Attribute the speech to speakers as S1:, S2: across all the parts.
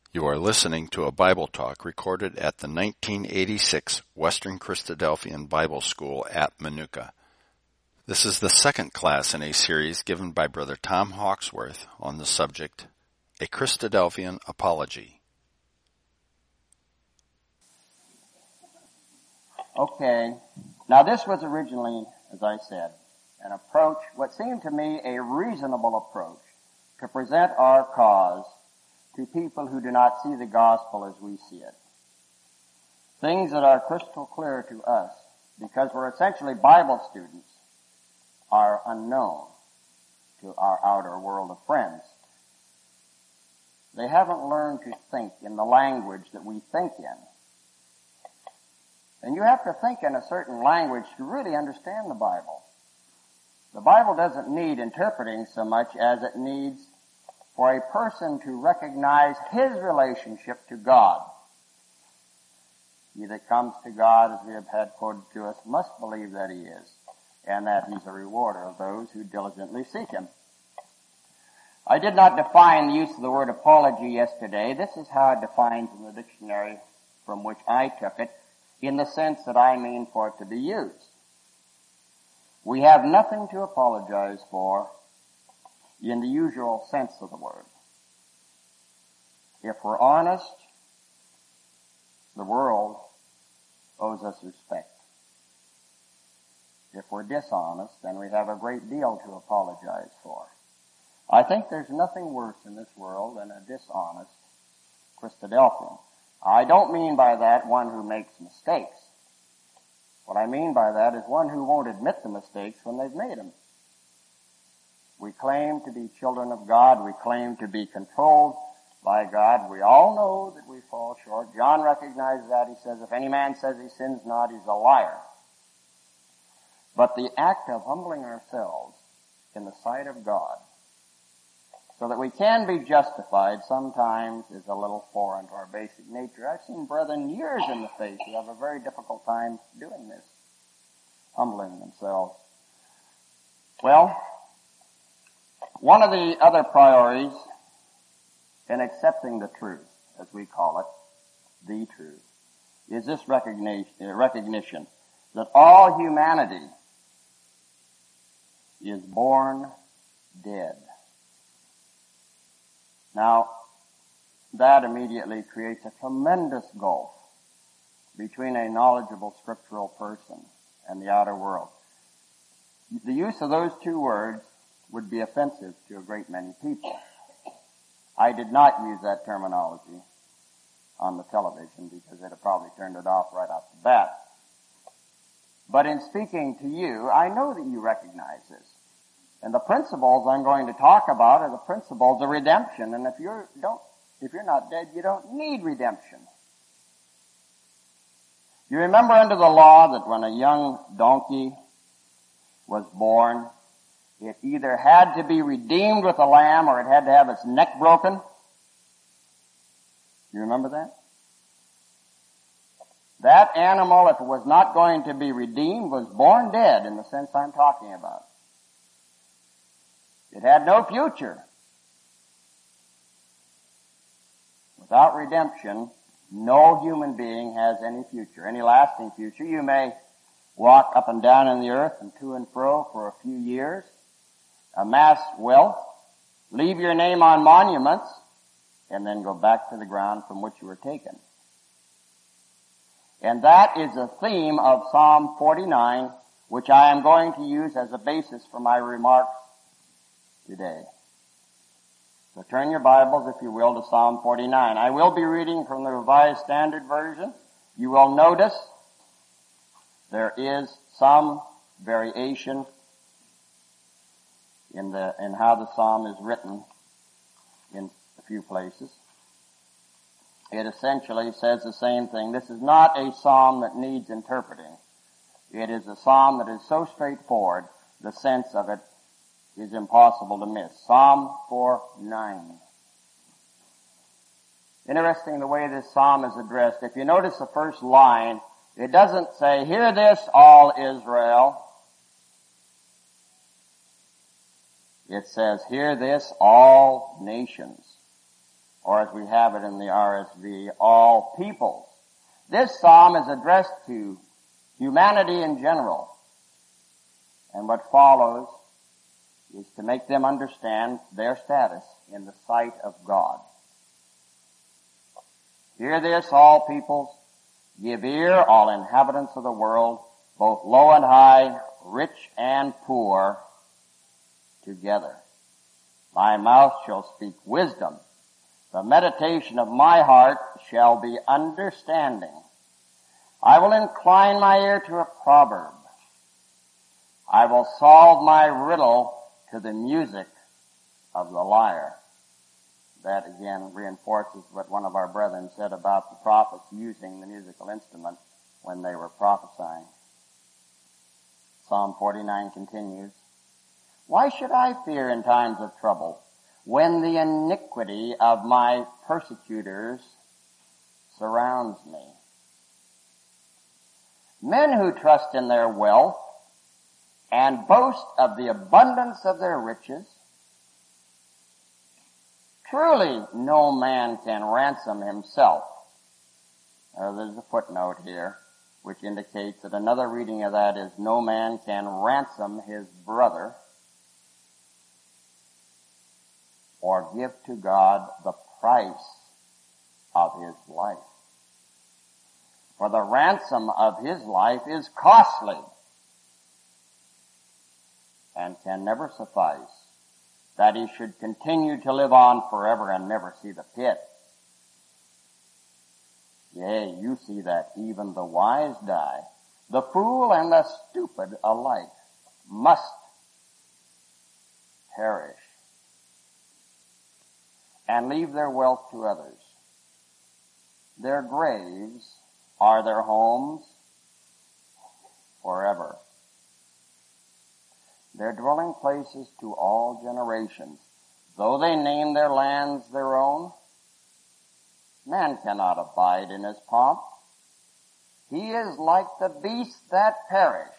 S1: You are listening to a Bible talk recorded at the 1986 Western Christadelphian Bible School at Manuka. This is the second class in a series given by Brother Tom Hawksworth on the subject, A Christadelphian Apology.
S2: Okay, now this was originally, as I said, an approach, what seemed to me a reasonable approach to present our cause to people who do not see the gospel as we see it. Things that are crystal clear to us, because we're essentially Bible students, are unknown to our outer world of friends. They haven't learned to think in the language that we think in. And you have to think in a certain language to really understand the Bible. The Bible doesn't need interpreting so much as it needs for a person to recognize his relationship to God. He that comes to God, as we have had quoted to us, must believe that he is, and that he's a rewarder of those who diligently seek him. I did not define the use of the word apology yesterday. This is how it defines in the dictionary from which I took it, in the sense that I mean for it to be used. We have nothing to apologize for in the usual sense of the word. If we're honest, the world owes us respect. If we're dishonest, then we have a great deal to apologize for. I think there's nothing worse in this world than a dishonest Christadelphian. I don't mean by that one who makes mistakes. What I mean by that is one who won't admit the mistakes when they've made them. We claim to be children of God. We claim to be controlled by God. We all know that we fall short. John recognizes that. He says, if any man says he sins not, he's a liar. But the act of humbling ourselves in the sight of God so that we can be justified sometimes is a little foreign to our basic nature. I've seen brethren years in the faith who have a very difficult time doing this, humbling themselves. Well, one of the other priorities in accepting the truth, as we call it, the truth, is this recognition that all humanity is born dead. Now, that immediately creates a tremendous gulf between a knowledgeable scriptural person and the outer world. The use of those two words would be offensive to a great many people. I did not use that terminology on the television because they'd have probably turned it off right off the bat. But in speaking to you, I know that you recognize this. And the principles I'm going to talk about are the principles of redemption. And if you're not dead, you don't need redemption. You remember under the law that when a young donkey was born, it either had to be redeemed with a lamb or it had to have its neck broken. You remember that? That animal, if it was not going to be redeemed, was born dead in the sense I'm talking about. It had no future. Without redemption, no human being has any future, any lasting future. You may walk up and down in the earth and to and fro for a few years, amass wealth, leave your name on monuments, and then go back to the ground from which you were taken. And that is the theme of Psalm 49, which I am going to use as a basis for my remarks today. So turn your Bibles, if you will, to Psalm 49. I will be reading from the Revised Standard Version. You will notice there is some variation in how the psalm is written in a few places. It essentially says the same thing. This is not a psalm that needs interpreting. It is a psalm that is so straightforward, the sense of it is impossible to miss. Psalm 4:9. Interesting the way this psalm is addressed. If you notice the first line, it doesn't say, "Hear this, all Israel." It says, "Hear this, all nations." or as we have it in the RSV, all peoples. This psalm is addressed to humanity in general. And what follows is to make them understand their status in the sight of God. Hear this, all peoples. Give ear, all inhabitants of the world, both low and high, rich and poor, together. My mouth shall speak wisdom. The meditation of my heart shall be understanding. I will incline my ear to a proverb. I will solve my riddle to the music of the lyre. That again reinforces what one of our brethren said about the prophets using the musical instrument when they were prophesying. Psalm 49 continues, Why should I fear in times of trouble, when the iniquity of my persecutors surrounds me? Men who trust in their wealth and boast of the abundance of their riches, truly no man can ransom himself. There's a footnote here which indicates that another reading of that is no man can ransom his brother or give to God the price of his life. For the ransom of his life is costly and can never suffice, that he should continue to live on forever and never see the pit. Yea, you see that even the wise die. The fool and the stupid alike must perish and leave their wealth to others. Their graves are their homes forever. Their dwelling places to all generations. Though they name their lands their own, man cannot abide in his pomp. He is like the beasts that perish.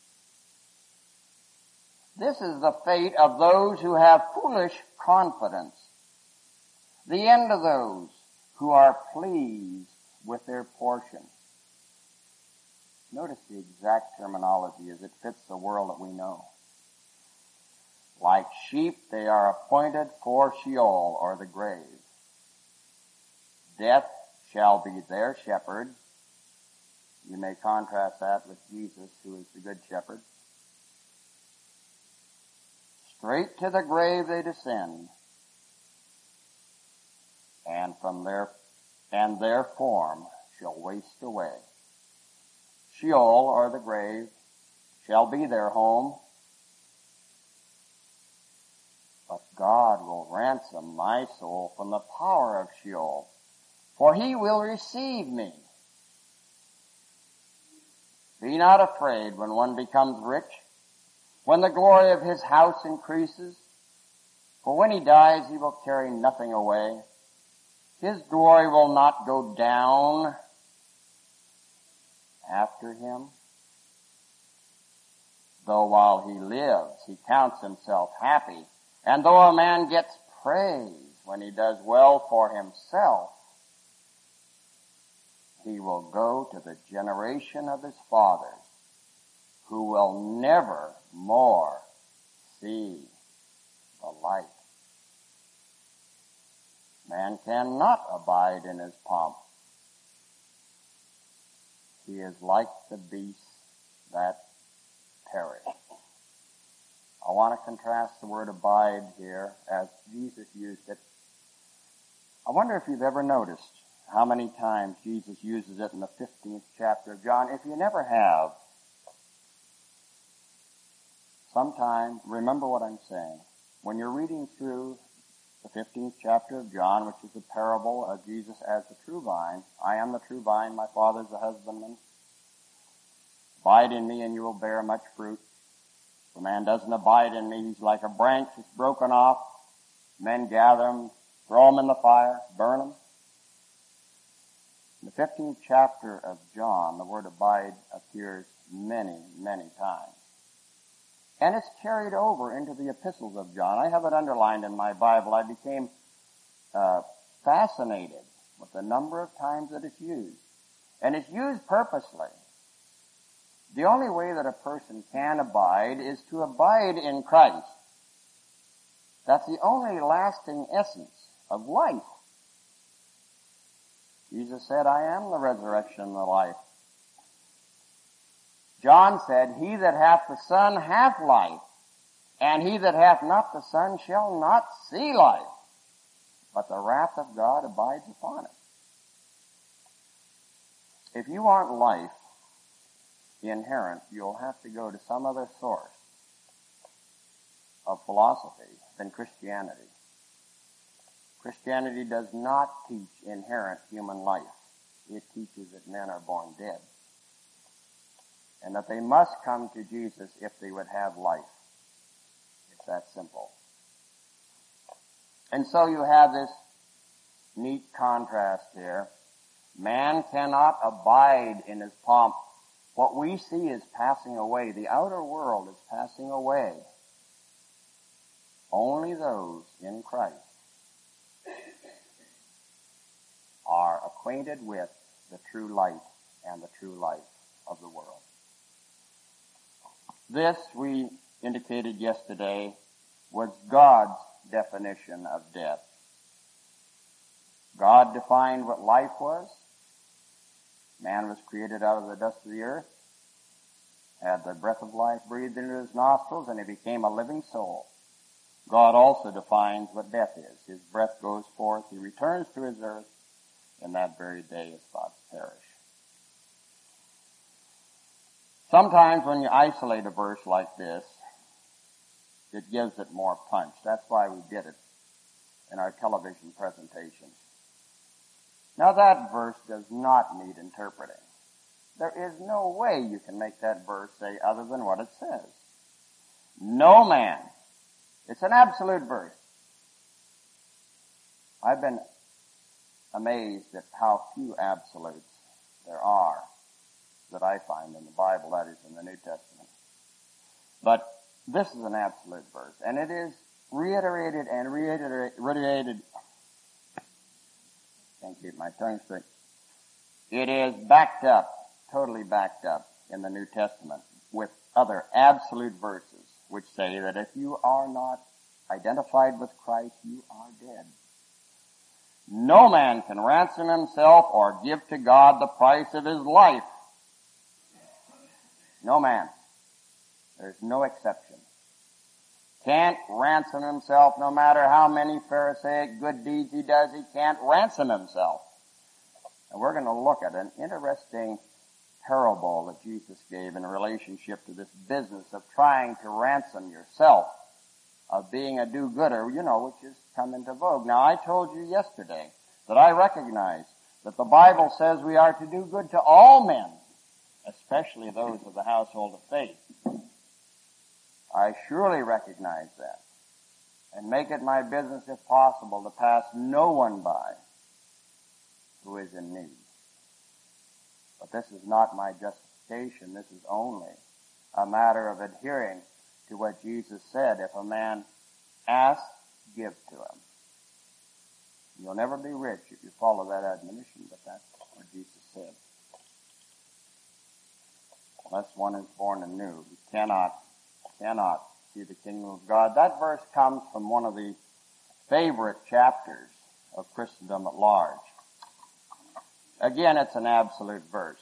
S2: This is the fate of those who have foolish confidence, the end of those who are pleased with their portion. Notice the exact terminology as it fits the world that we know. Like sheep, they are appointed for Sheol, or the grave. Death shall be their shepherd. You may contrast that with Jesus, who is the good shepherd. Straight to the grave they descend, and their form shall waste away. Sheol, or the grave, shall be their home. But God will ransom my soul from the power of Sheol, for he will receive me. Be not afraid when one becomes rich, when the glory of his house increases, for when he dies he will carry nothing away. His glory will not go down after him. Though while he lives he counts himself happy, and though a man gets praise when he does well for himself, he will go to the generation of his fathers, who will never more see the light. Man cannot abide in his pomp. He is like the beasts that perish. I want to contrast the word abide here as Jesus used it. I wonder if you've ever noticed how many times Jesus uses it in the 15th chapter of John. If you never have, sometime remember what I'm saying. When you're reading through the 15th chapter of John, which is a parable of Jesus as the true vine, I am the true vine, my Father is the husbandman. Abide in me and you will bear much fruit. If a man doesn't abide in me, he's like a branch that's broken off. Men gather him, throw him in the fire, burn him. In the 15th chapter of John, the word abide appears many, many times. And it's carried over into the epistles of John. I have it underlined in my Bible. I became fascinated fascinated with the number of times that it's used. And it's used purposely. The only way that a person can abide is to abide in Christ. That's the only lasting essence of life. Jesus said, I am the resurrection and the life. John said, he that hath the Son hath life, and he that hath not the Son shall not see life, but the wrath of God abides upon it. If you want life inherent, you'll have to go to some other source of philosophy than Christianity. Christianity does not teach inherent human life. It teaches that men are born dead, and that they must come to Jesus if they would have life. It's that simple. And so you have this neat contrast here. Man cannot abide in his pomp. What we see is passing away. The outer world is passing away. Only those in Christ are acquainted with the true light and the true life of the world. This, we indicated yesterday, was God's definition of death. God defined what life was. Man was created out of the dust of the earth, had the breath of life breathed into his nostrils, and he became a living soul. God also defines what death is. His breath goes forth, he returns to his earth, and that very day his thoughts perish. Sometimes when you isolate a verse like this, it gives it more punch. That's why we did it in our television presentations. Now that verse does not need interpreting. There is no way you can make that verse say other than what it says. No man. It's an absolute verse. I've been amazed at how few absolutes there are that I find in the Bible, that is in the New Testament. But this is an absolute verse, and it is reiterated and reiterated. Can't keep my tongue straight. It is backed up, totally backed up in the New Testament with other absolute verses which say that if you are not identified with Christ, you are dead. No man can ransom himself or give to God the price of his life. No man. There's no exception. Can't ransom himself no matter how many Pharisaic good deeds he does, he can't ransom himself. And we're going to look at an interesting parable that Jesus gave in relationship to this business of trying to ransom yourself, of being a do-gooder, which has come into vogue. Now, I told you yesterday that I recognize that the Bible says we are to do good to all men, especially those of the household of faith. I surely recognize that and make it my business, if possible, to pass no one by who is in need. But this is not my justification. This is only a matter of adhering to what Jesus said. If a man asks, give to him. You'll never be rich if you follow that admonition, but that's what Jesus said. Unless one is born anew, he cannot see the kingdom of God. That verse comes from one of the favorite chapters of Christendom at large. Again, it's an absolute verse.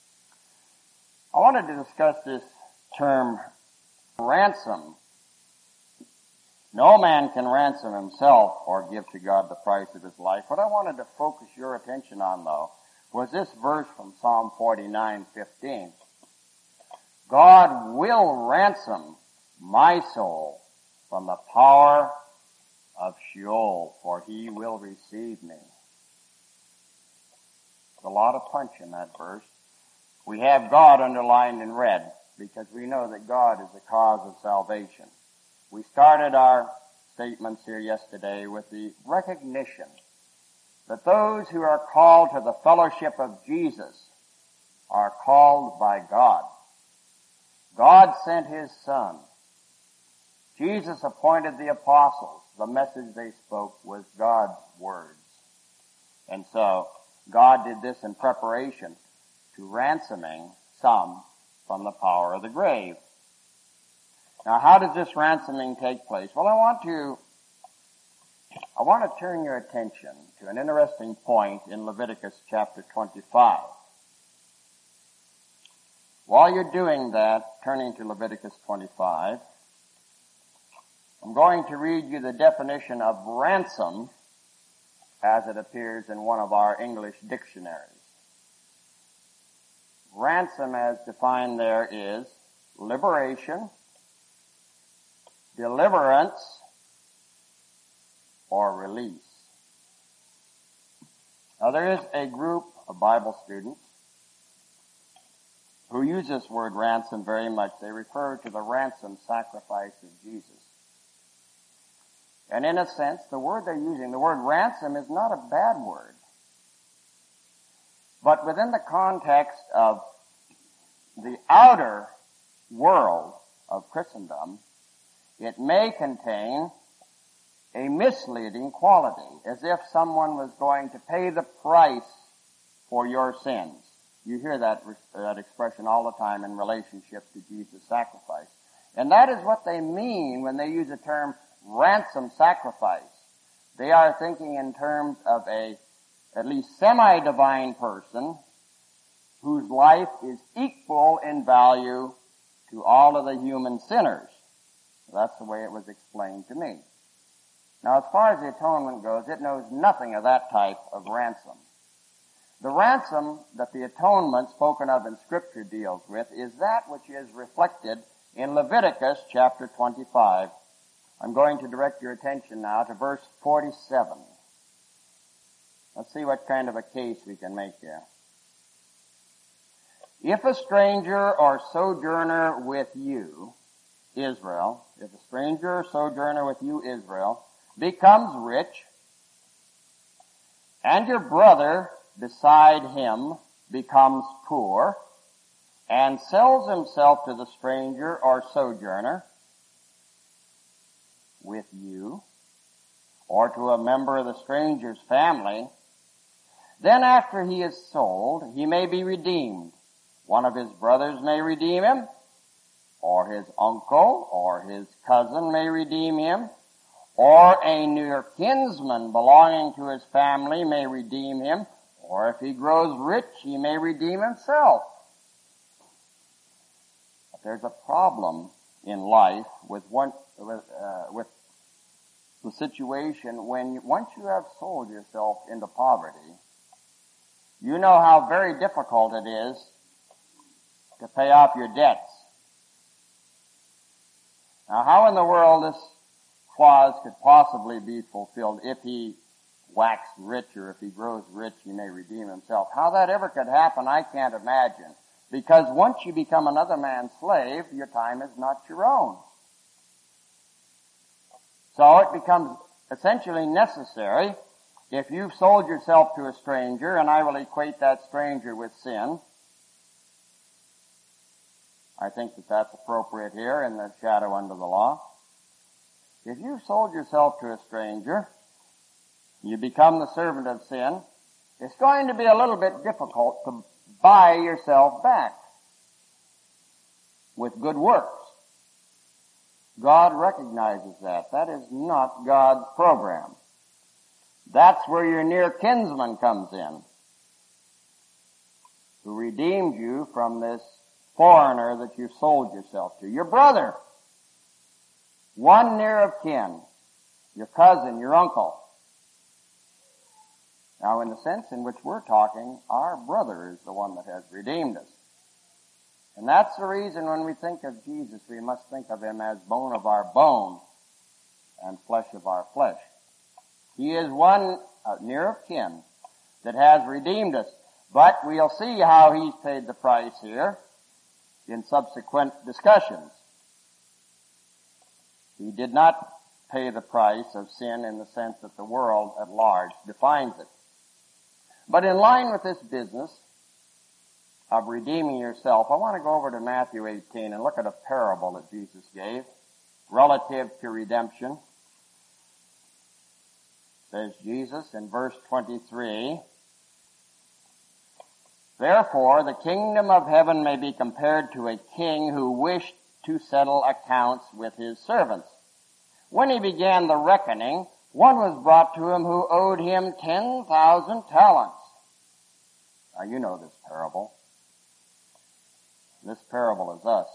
S2: I wanted to discuss this term ransom. No man can ransom himself or give to God the price of his life. What I wanted to focus your attention on, though, was this verse from Psalm 49:15. God will ransom my soul from the power of Sheol, for he will receive me. There's a lot of punch in that verse. We have God underlined in red because we know that God is the cause of salvation. We started our statements here yesterday with the recognition that those who are called to the fellowship of Jesus are called by God. God sent his Son. Jesus appointed the apostles. The message they spoke was God's words. And so God did this in preparation to ransoming some from the power of the grave. Now, how does this ransoming take place? Well, I want to turn your attention to an interesting point in Leviticus chapter 25. While you're doing that, turning to Leviticus 25, I'm going to read you the definition of ransom as it appears in one of our English dictionaries. Ransom, as defined there, is liberation, deliverance, or release. Now, there is a group of Bible students who use this word ransom very much. They refer to the ransom sacrifice of Jesus. And in a sense, the word they're using, the word ransom, is not a bad word. But within the context of the outer world of Christendom, it may contain a misleading quality, as if someone was going to pay the price for your sins. You hear that expression all the time in relationship to Jesus' sacrifice. And that is what they mean when they use the term ransom sacrifice. They are thinking in terms of a at least semi-divine person whose life is equal in value to all of the human sinners. That's the way it was explained to me. Now, as far as the atonement goes, it knows nothing of that type of ransom. The ransom that the atonement spoken of in Scripture deals with is that which is reflected in Leviticus chapter 25. I'm going to direct your attention now to verse 47. Let's see what kind of a case we can make here. If a stranger or sojourner with you, Israel, if a stranger or sojourner with you, Israel, becomes rich, and your brother beside him becomes poor, and sells himself to the stranger or sojourner with you, or to a member of the stranger's family, then after he is sold, he may be redeemed. One of his brothers may redeem him, or his uncle or his cousin may redeem him, or a near kinsman belonging to his family may redeem him, or if he grows rich, he may redeem himself. But there's a problem in life with the situation when once you have sold yourself into poverty, you know how very difficult it is to pay off your debts. Now, how in the world this clause could possibly be fulfilled? If he waxed rich, or if he grows rich, he may redeem himself. How that ever could happen, I can't imagine. Because once you become another man's slave, your time is not your own. So it becomes essentially necessary, if you've sold yourself to a stranger, and I will equate that stranger with sin, I think that that's appropriate here in the shadow under the law. If you've sold yourself to a stranger, you become the servant of sin, it's going to be a little bit difficult to buy yourself back with good works. God recognizes that. That is not God's program. That's where your near kinsman comes in, who redeemed you from this foreigner that you sold yourself to. Your brother, one near of kin, your cousin, your uncle. Now, in the sense in which we're talking, our brother is the one that has redeemed us. And that's the reason when we think of Jesus, we must think of him as bone of our bone and flesh of our flesh. He is one near of kin that has redeemed us. But we'll see how he's paid the price here in subsequent discussions. He did not pay the price of sin in the sense that the world at large defines it. But in line with this business of redeeming yourself, I want to go over to Matthew 18 and look at a parable that Jesus gave relative to redemption. says Jesus in verse 23, "Therefore the kingdom of heaven may be compared to a king who wished to settle accounts with his servants. When he began the reckoning, one was brought to him who owed him 10,000 talents. Now you know this parable. This parable is us.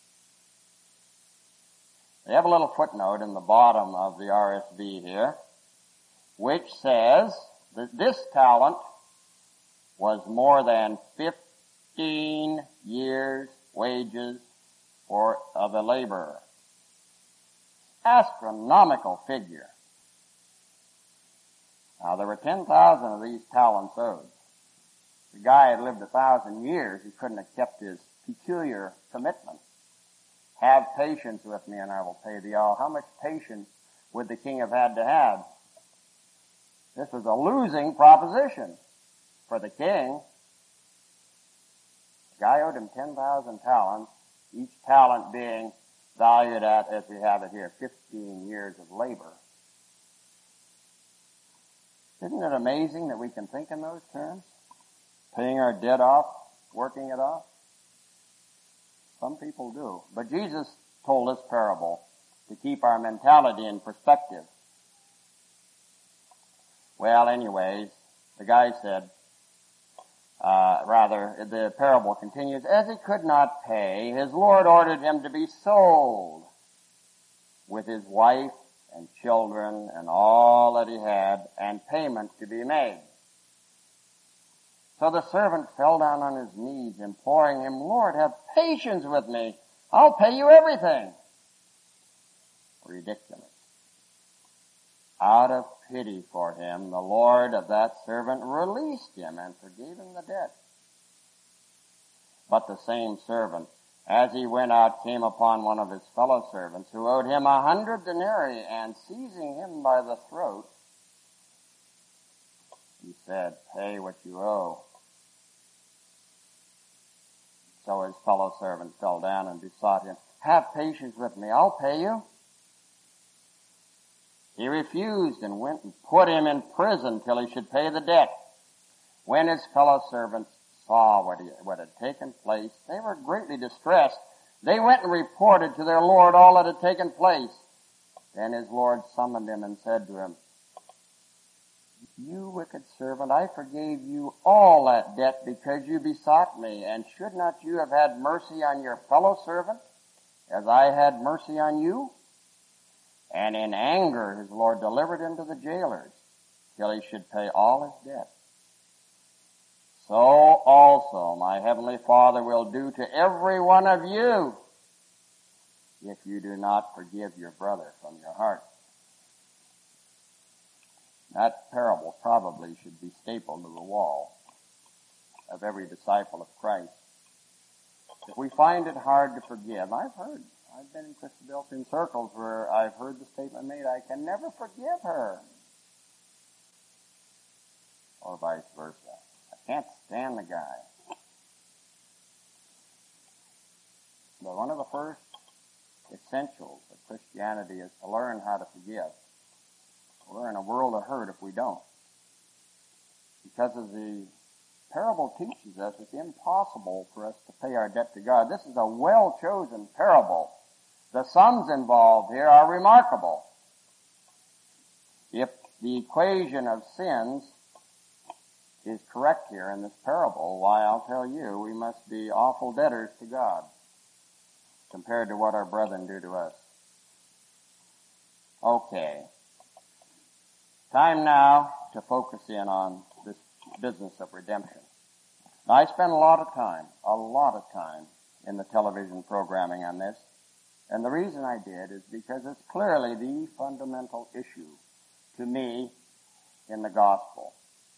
S2: They have a little footnote in the bottom of the RSV here, which says that this talent was more than 15 years' wages of a laborer. Astronomical figure. Now there were 10,000 of these talents owed. The guy had lived 1,000 years. He couldn't have kept his peculiar commitment. Have patience with me and I will pay thee all. How much patience would the king have had to have? This was a losing proposition for the king. The guy owed him 10,000 talents, each talent being valued at, as we have it here, 15 years of labor. Isn't it amazing that we can think in those terms? Paying our debt off, working it off? Some people do. But Jesus told this parable to keep our mentality in perspective. Well, anyways, the guy said, the parable continues, as he could not pay, his Lord ordered him to be sold with his wife and children and all that he had, and payment to be made. So the servant fell down on his knees, imploring him, Lord, have patience with me. I'll pay you everything. Ridiculous. Out of pity for him, the Lord of that servant released him and forgave him the debt. But the same servant, as he went out, came upon one of his fellow servants who owed him 100 denarii, and seizing him by the throat, he said, pay what you owe. So his fellow servant fell down and besought him, have patience with me, I'll pay you. He refused and went and put him in prison till he should pay the debt. When his fellow servants saw what had taken place, they were greatly distressed. They went and reported to their Lord all that had taken place. Then his Lord summoned him and said to him, you wicked servant, I forgave you all that debt because you besought me, and should not you have had mercy on your fellow servant, as I had mercy on you? And in anger his Lord delivered him to the jailers, till he should pay all his debt. So also my heavenly Father will do to every one of you, if you do not forgive your brother from your heart. That parable probably should be stapled to the wall of every disciple of Christ. If we find it hard to forgive, I've been in Christadelphian circles where I've heard the statement made, I can never forgive her. Or vice versa. I can't stand the guy. But one of the first essentials of Christianity is to learn how to forgive. We're in a world of hurt if we don't. Because as the parable teaches us, it's impossible for us to pay our debt to God. This is a well-chosen parable. The sums involved here are remarkable. If the equation of sins is correct here in this parable, why, I'll tell you, we must be awful debtors to God compared to what our brethren do to us. Okay. Time now to focus in on this business of redemption. Now, I spent a lot of time in the television programming on this, and the reason I did is because it's clearly the fundamental issue to me in the gospel.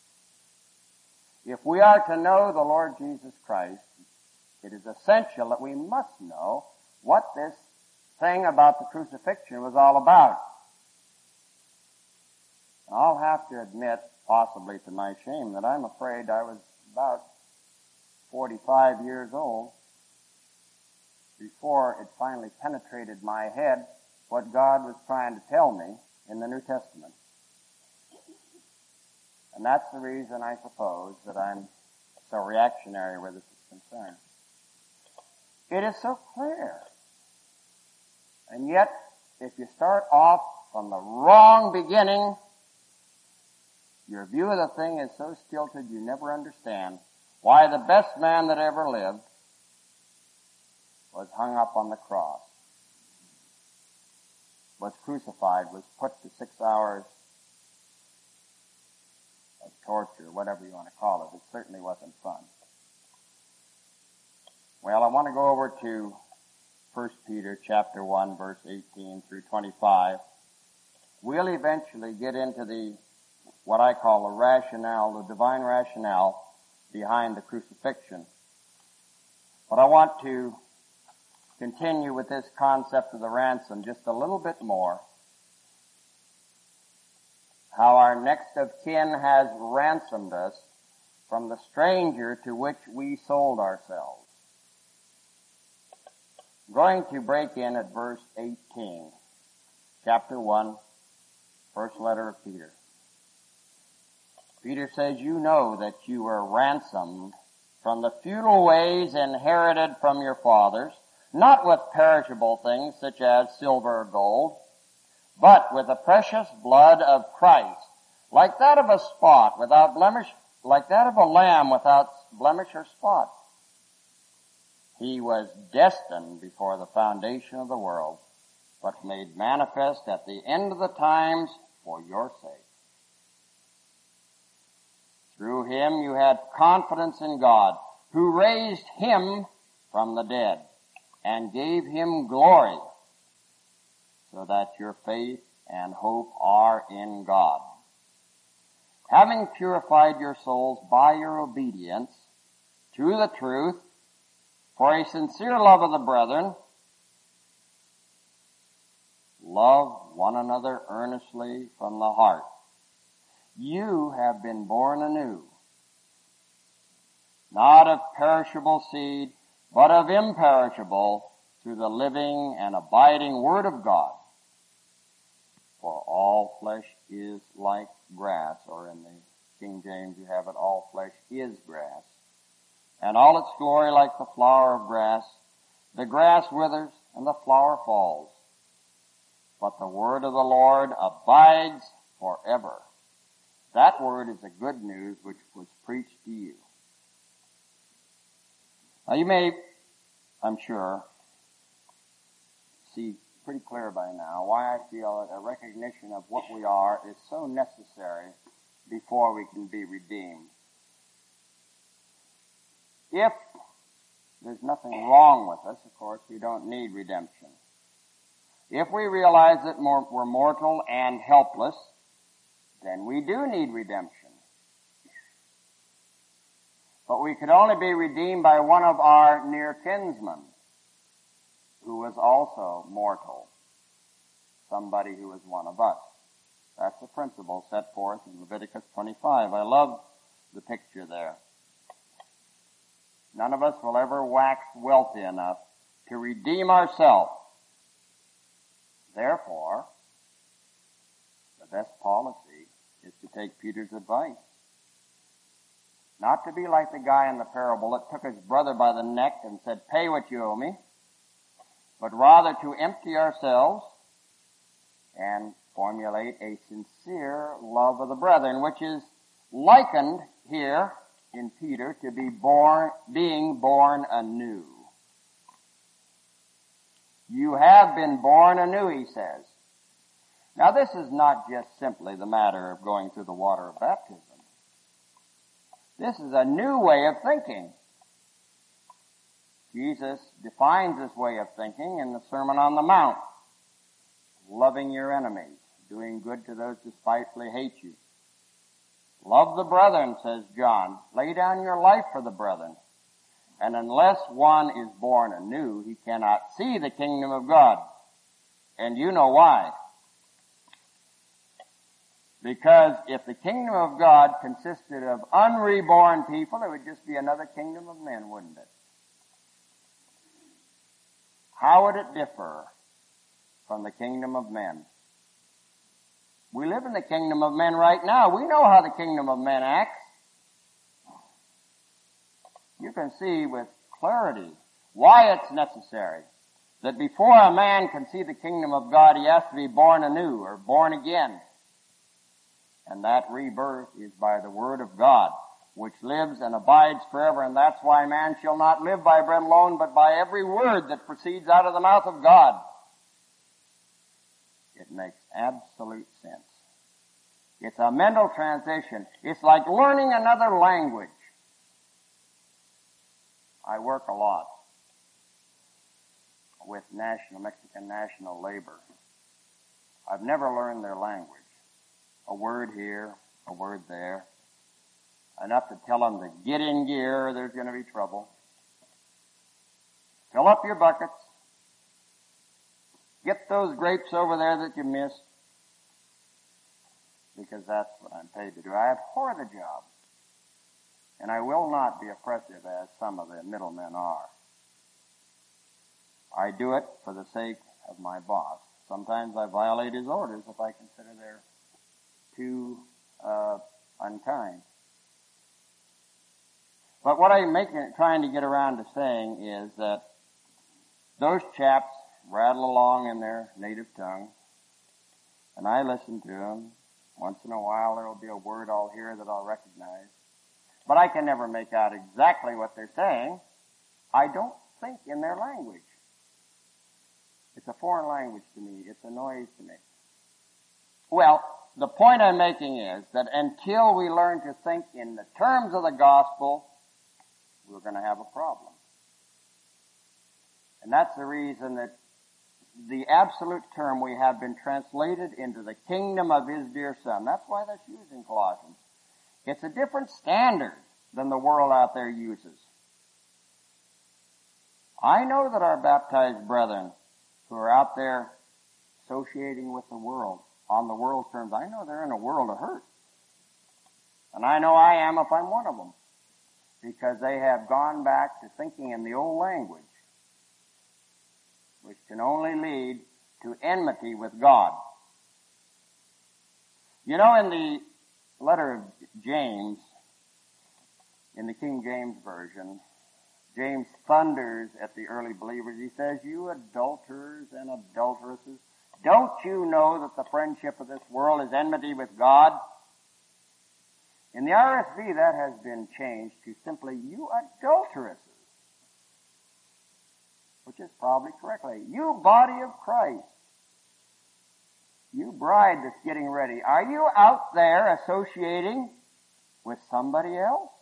S2: If we are to know the Lord Jesus Christ, it is essential that we must know what this thing about the crucifixion was all about. I'll have to admit, possibly to my shame, that I'm afraid I was about 45 years old before it finally penetrated my head what God was trying to tell me in the New Testament. And that's the reason, I suppose, that I'm so reactionary where this is concerned. It is so clear. And yet, if you start off from the wrong beginning, your view of the thing is so stilted you never understand why the best man that ever lived was hung up on the cross, was crucified, was put to 6 hours of torture, whatever you want to call it. It certainly wasn't fun. Well, I want to go over to 1 Peter chapter 1, verse 18 through 25. We'll eventually get into what I call the rationale, the divine rationale behind the crucifixion. But I want to continue with this concept of the ransom just a little bit more. How our next of kin has ransomed us from the stranger to which we sold ourselves. I'm going to break in at verse 18, chapter 1, first letter of Peter. Peter says, you know that you were ransomed from the futile ways inherited from your fathers, not with perishable things such as silver or gold, but with the precious blood of Christ, like that of a spot without blemish, like that of a lamb without blemish or spot. He was destined before the foundation of the world, but made manifest at the end of the times for your sake. Through him you had confidence in God, who raised him from the dead and gave him glory, so that your faith and hope are in God. Having purified your souls by your obedience to the truth, for a sincere love of the brethren, love one another earnestly from the heart. You have been born anew, not of perishable seed, but of imperishable, through the living and abiding Word of God. For all flesh is like grass, or in the King James you have it, all flesh is grass, and all its glory like the flower of grass. The grass withers and the flower falls, but the word of the Lord abides forever. That word is the good news which was preached to you. Now you may, I'm sure, see pretty clear by now why I feel that a recognition of what we are is so necessary before we can be redeemed. If there's nothing wrong with us, of course, we don't need redemption. If we realize that we're mortal and helpless, then we do need redemption. But we could only be redeemed by one of our near kinsmen, who was also mortal, somebody who was one of us. That's the principle set forth in Leviticus 25. I love the picture there. None of us will ever wax wealthy enough to redeem ourselves. Therefore, the best policy is to take Peter's advice. Not to be like the guy in the parable that took his brother by the neck and said, pay what you owe me, but rather to empty ourselves and formulate a sincere love of the brethren, which is likened here in Peter to being born anew. You have been born anew, he says. Now this is not just simply the matter of going through the water of baptism. This is a new way of thinking. Jesus defines this way of thinking in the Sermon on the Mount. Loving your enemies, doing good to those who despitefully hate you. Love the brethren, says John. Lay down your life for the brethren. And unless one is born anew, he cannot see the kingdom of God. And you know why. Because if the kingdom of God consisted of unreborn people, it would just be another kingdom of men, wouldn't it? How would it differ from the kingdom of men? We live in the kingdom of men right now. We know how the kingdom of men acts. You can see with clarity why it's necessary that before a man can see the kingdom of God, he has to be born anew or born again. And that rebirth is by the word of God, which lives and abides forever. And that's why man shall not live by bread alone, but by every word that proceeds out of the mouth of God. It makes absolute sense. It's a mental transition. It's like learning another language. I work a lot with Mexican National Labor. I've never learned their language. A word here, a word there. Enough to tell them to get in gear or there's going to be trouble. Fill up your buckets. Get those grapes over there that you missed. Because that's what I'm paid to do. I abhor the job. And I will not be oppressive as some of the middlemen are. I do it for the sake of my boss. Sometimes I violate his orders if I consider they're too unkind. But what I'm trying to get around to saying is that those chaps rattle along in their native tongue, and I listen to them. Once in a while there will be a word I'll hear that I'll recognize. But I can never make out exactly what they're saying. I don't think in their language. It's a foreign language to me. It's a noise to me. Well, the point I'm making is that until we learn to think in the terms of the gospel, we're going to have a problem. And that's the reason that the absolute term we have been translated into the kingdom of his dear Son. That's why that's used in Colossians. It's a different standard than the world out there uses. I know that our baptized brethren who are out there associating with the world, on the world's terms, I know they're in a world of hurt. And I know I am if I'm one of them. Because they have gone back to thinking in the old language, which can only lead to enmity with God. You know, in the letter of James, in the King James Version, James thunders at the early believers. He says, "You adulterers and adulteresses, don't you know that the friendship of this world is enmity with God?" In the RSV, that has been changed to simply, "You adulteresses," which is probably correctly. You body of Christ. You bride that's getting ready. Are you out there associating with somebody else?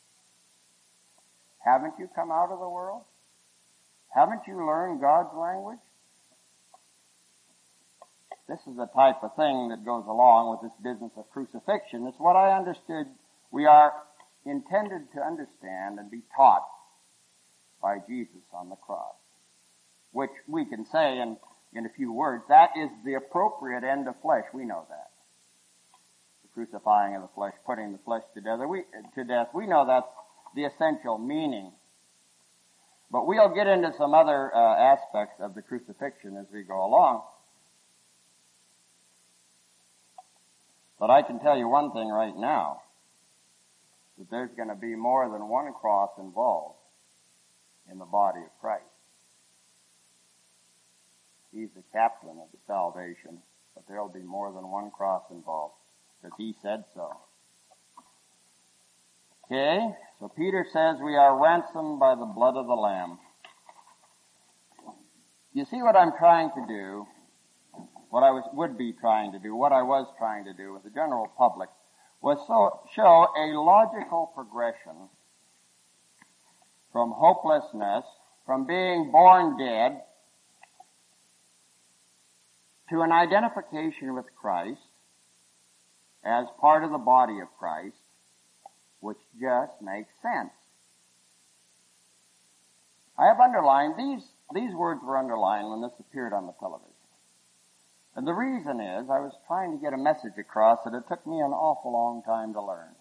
S2: Haven't you come out of the world? Haven't you learned God's language? This is the type of thing that goes along with this business of crucifixion. It's what I understood we are intended to understand and be taught by Jesus on the cross, which we can say in a few words, that is the appropriate end of flesh. We know that. The crucifying of the flesh, putting the flesh to death. We know that's the essential meaning. But we'll get into some other aspects of the crucifixion as we go along. But I can tell you one thing right now, that there's going to be more than one cross involved in the body of Christ. He's the captain of the salvation, but there'll be more than one cross involved, because he said so. Okay, so Peter says we are ransomed by the blood of the Lamb. You see what I'm trying to do, what I was trying to do with the general public, was show a logical progression from hopelessness, from being born dead, to an identification with Christ as part of the body of Christ, which just makes sense. I have underlined, these words were underlined when this appeared on the television. And the reason is, I was trying to get a message across that it took me an awful long time to learn.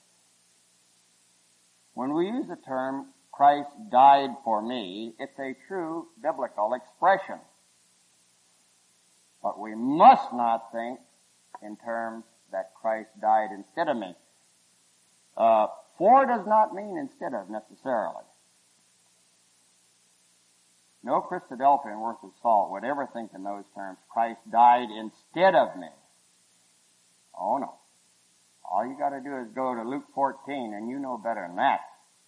S2: When we use the term, Christ died for me, it's a true biblical expression. But we must not think in terms that Christ died instead of me. For does not mean instead of necessarily. No Christadelphian worth of salt would ever think in those terms, Christ died instead of me. Oh no. All you gotta do is go to Luke 14 and you know better than that.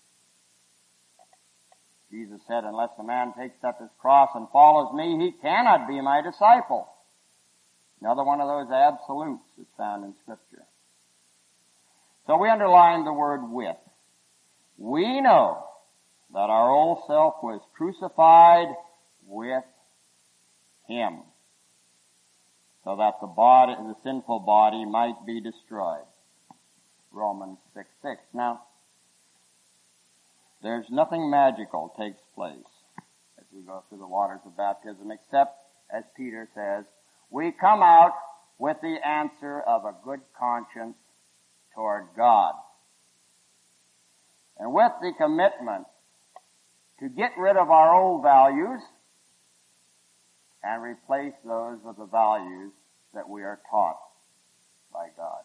S2: Jesus said, unless a man takes up his cross and follows me, he cannot be my disciple. Another one of those absolutes is found in Scripture. So we underline the word with. We know that our old self was crucified with him, so that the sinful body might be destroyed. Romans 6:6. Now, there's nothing magical takes place as we go through the waters of baptism, except, as Peter says, we come out with the answer of a good conscience toward God. And with the commitment to get rid of our old values and replace those with the values that we are taught by God.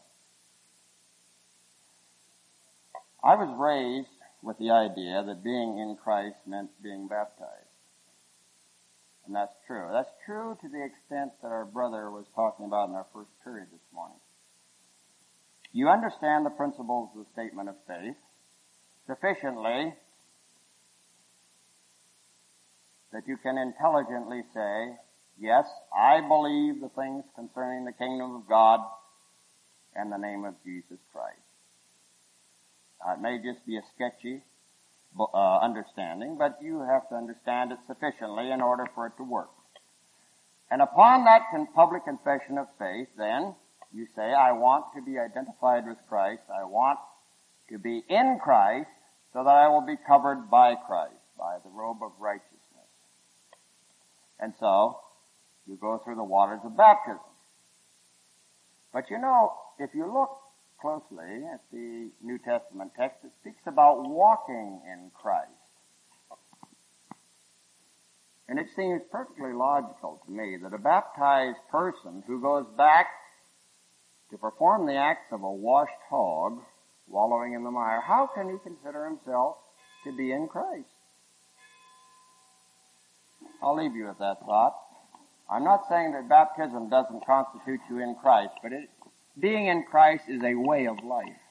S2: I was raised with the idea that being in Christ meant being baptized. And that's true. That's true to the extent that our brother was talking about in our first period this morning. You understand the principles of the statement of faith sufficiently that you can intelligently say, yes, I believe the things concerning the kingdom of God and the name of Jesus Christ. It may just be a sketchy understanding, but you have to understand it sufficiently in order for it to work. And upon that public confession of faith, then, you say, I want to be identified with Christ. I want to be in Christ so that I will be covered by Christ, by the robe of righteousness. And so, you go through the waters of baptism. But you know, if you look closely at the New Testament text, it speaks about walking in Christ. And it seems perfectly logical to me that a baptized person who goes back to perform the acts of a washed hog wallowing in the mire, how can he consider himself to be in Christ? I'll leave you with that thought. I'm not saying that baptism doesn't constitute you in Christ, but being in Christ is a way of life.